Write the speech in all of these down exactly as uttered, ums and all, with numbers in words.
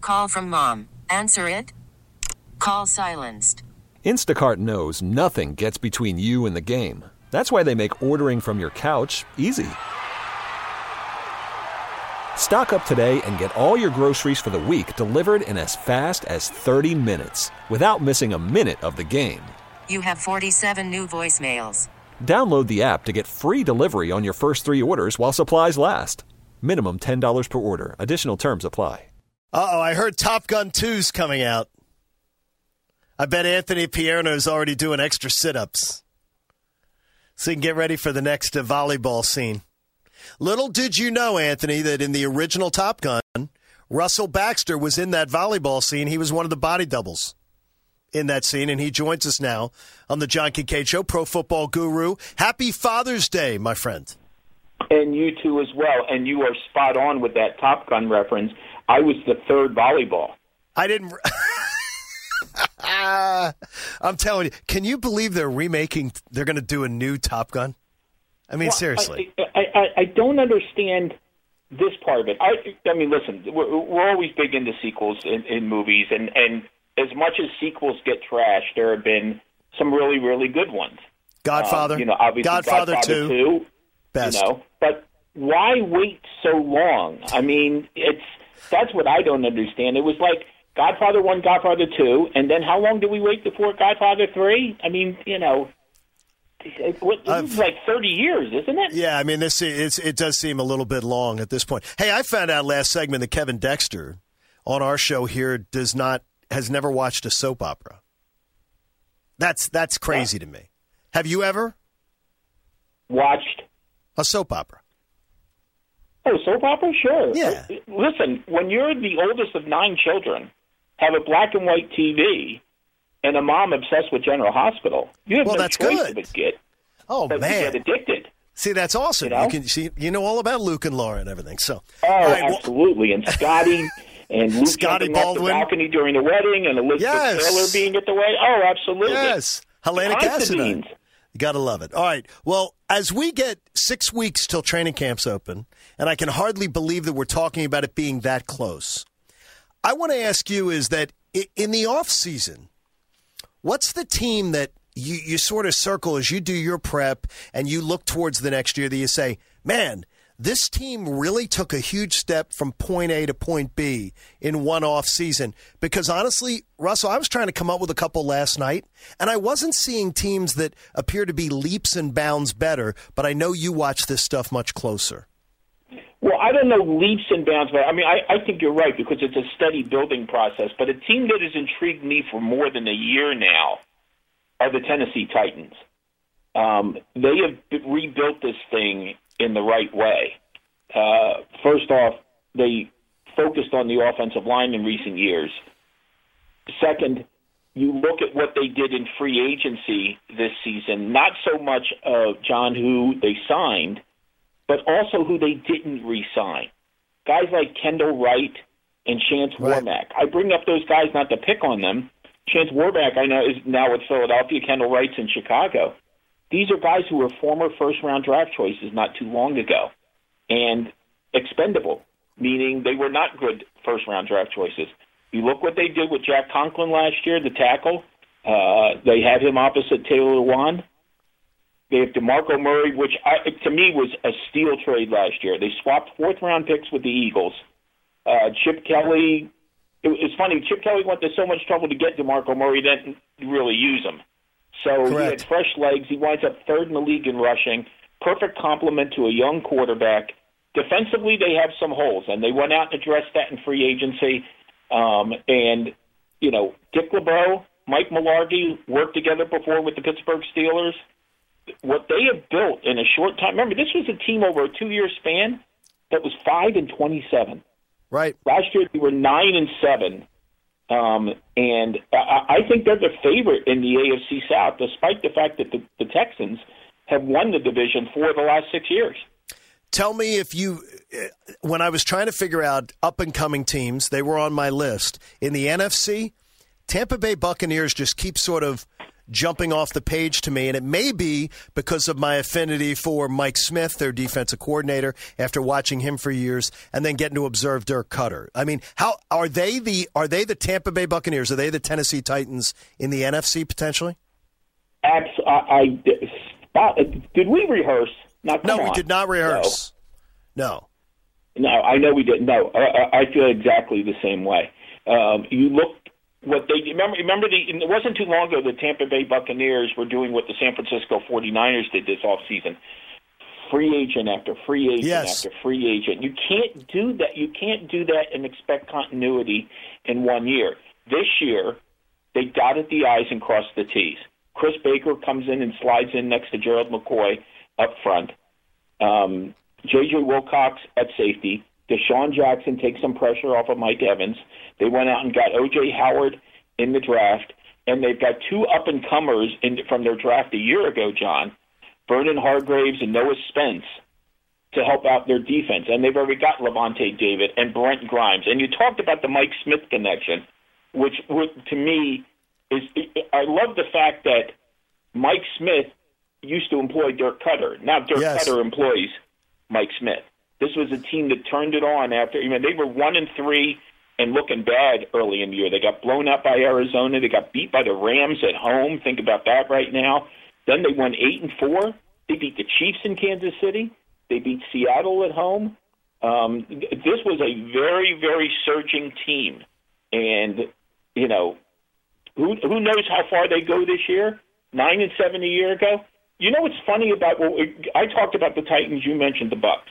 Call from mom. Answer it. Call silenced. Instacart knows nothing gets between you and the game. That's why they make ordering from your couch easy. Stock up today and get all your groceries for the week delivered in as fast as thirty minutes without missing a minute of the game. You have forty-seven new voicemails. Download the app to get free delivery on your first three orders while supplies last. Minimum ten dollars per order. Additional terms apply. Uh-oh, I heard Top Gun two's coming out. I bet Anthony Pierno's already doing extra sit-ups so he can get ready for the next uh, volleyball scene. Little did you know, Anthony, that in the original Top Gun, Russell Baxter was in that volleyball scene. He was one of the body doubles in that scene, and he joins us now on the John Kincaid Show, Pro Football Guru. Happy Father's Day, my friend. And you too as well. And you are spot on with that Top Gun reference. I was the third volleyball. I didn't... I'm telling you, can you believe they're remaking, they're going to do a new Top Gun? I mean, well, seriously. I, I, I don't understand this part of it. I, I mean, listen, we're, we're always big into sequels in, in movies, and, and as much as sequels get trashed, there have been some really, really good ones. Godfather, um, you know, obviously Godfather, Godfather two, two, best. You know, but why wait so long? I mean, it's that's what I don't understand. It was like Godfather one, Godfather two, and then how long did we wait before Godfather three? I mean, you know, it, it, it's like thirty years, isn't it? Yeah, I mean, this it's, it does seem a little bit long at this point. Hey, I found out last segment that Kevin Dexter on our show here does not has never watched a soap opera. That's that's crazy yeah. to me. Have you ever watched a soap opera? Oh, soap opera? Sure. Yeah. Listen, when you're the oldest of nine children, have a black and white T V, and a mom obsessed with General Hospital, you have well, no that's choice good. but get, oh, but man. get addicted. See, that's awesome. You know? You can see, you know all about Luke and Laura and everything. So, oh, right, absolutely. Well, and Scotty and Luke Scotty jumping off the Baldwin. balcony during the wedding, and Elizabeth yes. Taylor being at the wedding. Oh, absolutely. Yes. Helena Cassidy. You got to love it. All right. Well, as we get six weeks till training camp's open, and I can hardly believe that we're talking about it being that close, I want to ask you is that in the off season, what's the team that you, you sort of circle as you do your prep and you look towards the next year that you say, man, this team really took a huge step from point A to point B in one off season? Because honestly, Russell, I was trying to come up with a couple last night, and I wasn't seeing teams that appear to be leaps and bounds better, but I know you watch this stuff much closer. Well, I don't know leaps and bounds, but I mean, I, I think you're right because it's a steady building process. But a team that has intrigued me for more than a year now are the Tennessee Titans. Um, they have rebuilt this thing in the right way. Uh, first off, they focused on the offensive line in recent years. Second, you look at what they did in free agency this season, not so much of uh, John who they signed, but also who they didn't re-sign. Guys like Kendall Wright and Chance right. Warmack. I bring up those guys not to pick on them. Chance Warmack, I know, is now with Philadelphia. Kendall Wright's in Chicago. These are guys who were former first-round draft choices not too long ago and expendable, meaning they were not good first-round draft choices. You look what they did with Jack Conklin last year, the tackle. Uh, they had him opposite Taylor Lewan. They have DeMarco Murray, which I, to me was a steal trade last year. They swapped fourth-round picks with the Eagles. Uh, Chip Kelly, it, it's funny, Chip Kelly went to so much trouble to get DeMarco Murray, didn't really use him. So Correct. He had fresh legs. He winds up third in the league in rushing. Perfect complement to a young quarterback. Defensively, they have some holes, and they went out and addressed that in free agency. Um, and, you know, Dick LeBeau, Mike Mularkey worked together before with the Pittsburgh Steelers. What they have built in a short time. Remember, this was a team over a two-year span that was five and twenty-seven. Right. Last year, they were nine and seven. Um, and I, I think they're the favorite in the A F C South, despite the fact that the, the Texans have won the division for the last six years. Tell me if you, when I was trying to figure out up-and-coming teams, they were on my list. In the N F C, Tampa Bay Buccaneers just keep sort of jumping off the page to me, and it may be because of my affinity for Mike Smith, their defensive coordinator, after watching him for years, and then getting to observe Dirk Cutter. I mean, how are they the are they the Tampa Bay Buccaneers? Are they the Tennessee Titans in the N F C potentially? Abs- I, I did we rehearse? Not no, on. we did not rehearse. No. No, I know we didn't. No, I, I feel exactly the same way. Um, you look what they remember. Remember, the, it wasn't too long ago the Tampa Bay Buccaneers were doing what the San Francisco forty-niners did this offseason. Free agent after free agent yes. after free agent. You can't do that. You can't do that and expect continuity in one year. This year, they dotted the I's and crossed the T's. Chris Baker comes in and slides in next to Gerald McCoy up front. Um, J J Wilcox at safety. Deshaun Jackson takes some pressure off of Mike Evans. They went out and got O J Howard in the draft, and they've got two up-and-comers in, from their draft a year ago, John, Vernon Hargraves and Noah Spence, to help out their defense. And they've already got Levante David and Brent Grimes. And you talked about the Mike Smith connection, which to me is – I love the fact that Mike Smith used to employ Dirk Cutter. Now Dirk yes. Cutter employs Mike Smith. This was a team that turned it on after, you know, they were one and three and looking bad early in the year. They got blown out by Arizona. They got beat by the Rams at home. Think about that right now. Then they won eight and four. They beat the Chiefs in Kansas City. They beat Seattle at home. Um, this was a very, very surging team, and you know, who who knows how far they go this year? Nine and seven a year ago. You know what's funny about what we, I talked about the Titans. You mentioned the Bucs.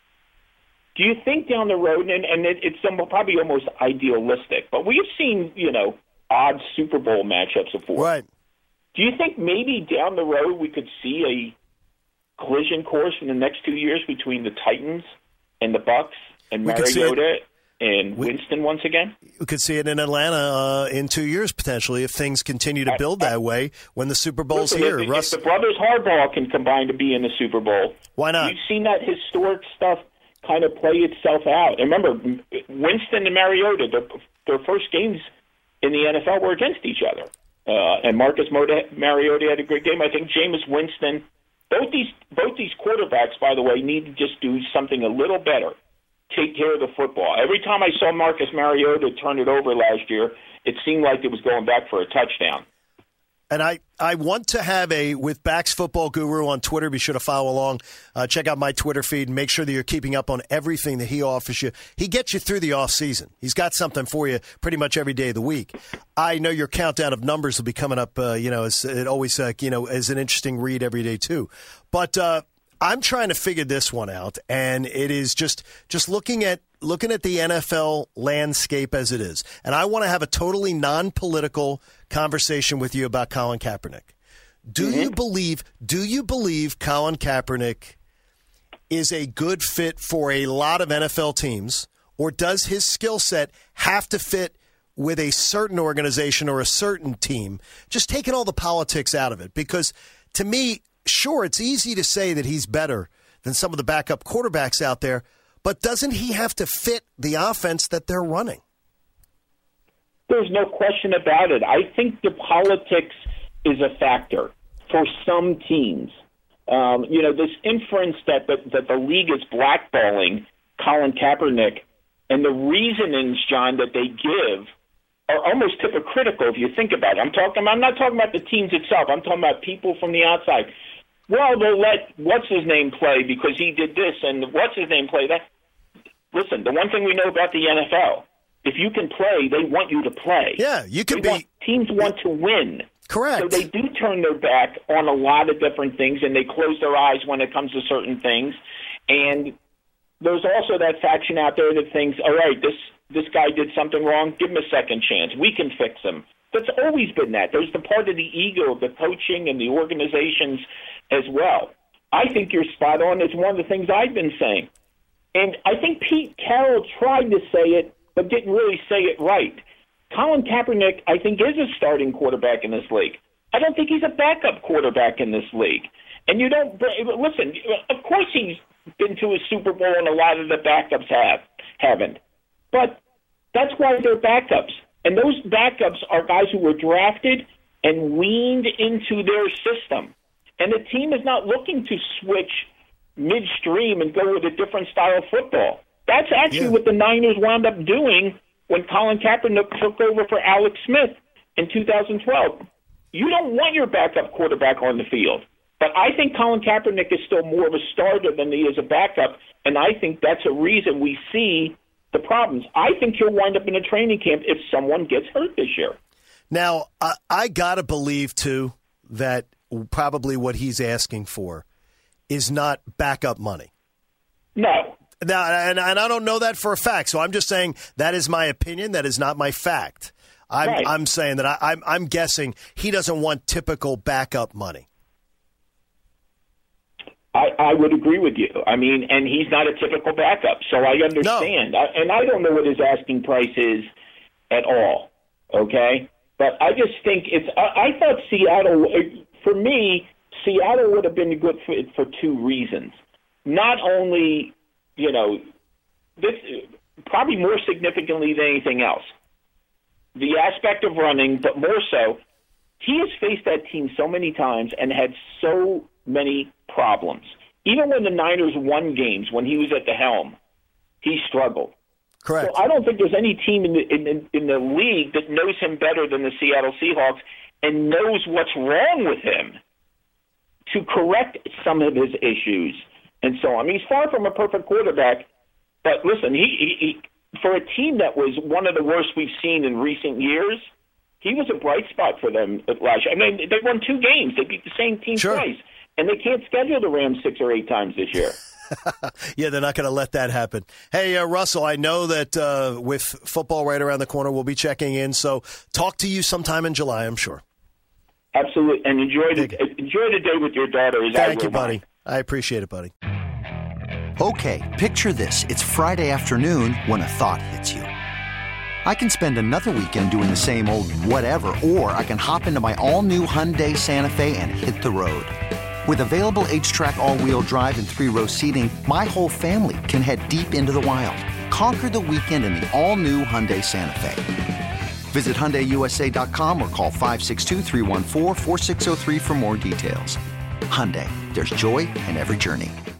Do you think down the road, and, and it, it's some, probably almost idealistic, but we've seen, you know, odd Super Bowl matchups before. Right. Do you think maybe down the road we could see a collision course in the next two years between the Titans and the Bucs and We could see it. Mariota and We- Winston once again? We could see it in Atlanta uh, in two years potentially if things continue to build that way when the Super Bowl's Listen, here. If, Russ, if the brothers Harbaugh can combine to be in the Super Bowl, why not? We've seen that historic stuff kind of play itself out. And remember, Winston and Mariota, their, their first games in the N F L were against each other. Uh, and Marcus Mariota had a great game. I think Jameis Winston, both these both these quarterbacks, by the way, need to just do something a little better. Take care of the football. Every time I saw Marcus Mariota turn it over last year, it seemed like it was going back for a touchdown. And I, I want to have a, with Bax Football Guru on Twitter, be sure to follow along. Uh, check out my Twitter feed and make sure that you're keeping up on everything that he offers you. He gets you through the off season. He's got something for you pretty much every day of the week. I know your countdown of numbers will be coming up, uh, you know, as, it always, uh, you know, as an interesting read every day too. But uh, I'm trying to figure this one out, and it is just just looking at looking at the N F L landscape as it is. And I want to have a totally non-political conversation with you about Colin Kaepernick. Do mm-hmm. you believe do you believe Colin Kaepernick is a good fit for a lot of N F L teams, or does his skill set have to fit with a certain organization or a certain team? Just taking all the politics out of it, because to me, sure, it's easy to say that he's better than some of the backup quarterbacks out there, but doesn't he have to fit the offense that they're running? There's no question about it. I think the politics is a factor for some teams. Um, you know, this inference that the, that the league is blackballing Colin Kaepernick, and the reasonings, John, that they give are almost hypocritical if you think about it. I'm talking. I'm not talking about the teams itself. I'm talking about people from the outside. Well, they'll let what's his name play because he did this, and what's his name play that. Listen, the one thing we know about the N F L, if you can play, they want you to play. Yeah, you can they be. Want, teams want to win. Correct. So they do turn their back on a lot of different things, and they close their eyes when it comes to certain things. And there's also that faction out there that thinks, all right, this this guy did something wrong, give him a second chance. We can fix him. That's always been that. There's the part of the ego of the coaching and the organizations as well. I think you're spot on. It's one of the things I've been saying. And I think Pete Carroll tried to say it, but didn't really say it right. Colin Kaepernick, I think, is a starting quarterback in this league. I don't think he's a backup quarterback in this league. And you don't – listen, of course he's been to a Super Bowl and a lot of the backups have, haven't. But that's why they're backups. And those backups are guys who were drafted and leaned into their system. And the team is not looking to switch midstream and go with a different style of football. That's actually yeah. what the Niners wound up doing when Colin Kaepernick took over for Alex Smith in two thousand twelve. You don't want your backup quarterback on the field. But I think Colin Kaepernick is still more of a starter than he is a backup, and I think that's a reason we see the problems. I think he'll wind up in a training camp if someone gets hurt this year. Now, I, I got to believe, too, that probably what he's asking for is not backup money. No. Now, and, and I don't know that for a fact, so I'm just saying that is my opinion. That is not my fact. I'm, right. I'm saying that I, I'm, I'm guessing he doesn't want typical backup money. I, I would agree with you. I mean, and he's not a typical backup, so I understand. No. I, and I don't know what his asking price is at all, okay? But I just think it's – I thought Seattle – for me, Seattle would have been a good fit for two reasons. Not only, you know, this probably more significantly than anything else, the aspect of running, but more so, he has faced that team so many times and had so many problems. Even when the Niners won games, when he was at the helm, he struggled. Correct. So I don't think there's any team in the, in, in the league that knows him better than the Seattle Seahawks and knows what's wrong with him to correct some of his issues and so on. I mean, he's far from a perfect quarterback, but listen, he, he, he for a team that was one of the worst we've seen in recent years, he was a bright spot for them last year. I mean, they won two games. They beat the same team sure. twice. And they can't schedule the Rams six or eight times this year. Yeah, they're not going to let that happen. Hey, uh, Russell, I know that uh, with football right around the corner, we'll be checking in. So talk to you sometime in July, I'm sure. Absolutely. And enjoy the, enjoy the day with your daughter. As Thank I you, buddy. mine. I appreciate it, buddy. Okay, picture this. It's Friday afternoon when a thought hits you. I can spend another weekend doing the same old whatever, or I can hop into my all-new Hyundai Santa Fe and hit the road. With available H-Track all-wheel drive and three-row seating, my whole family can head deep into the wild. Conquer the weekend in the all-new Hyundai Santa Fe. Visit Hyundai U S A dot com or call five six two, three one four, four six zero three for more details. Hyundai, there's joy in every journey.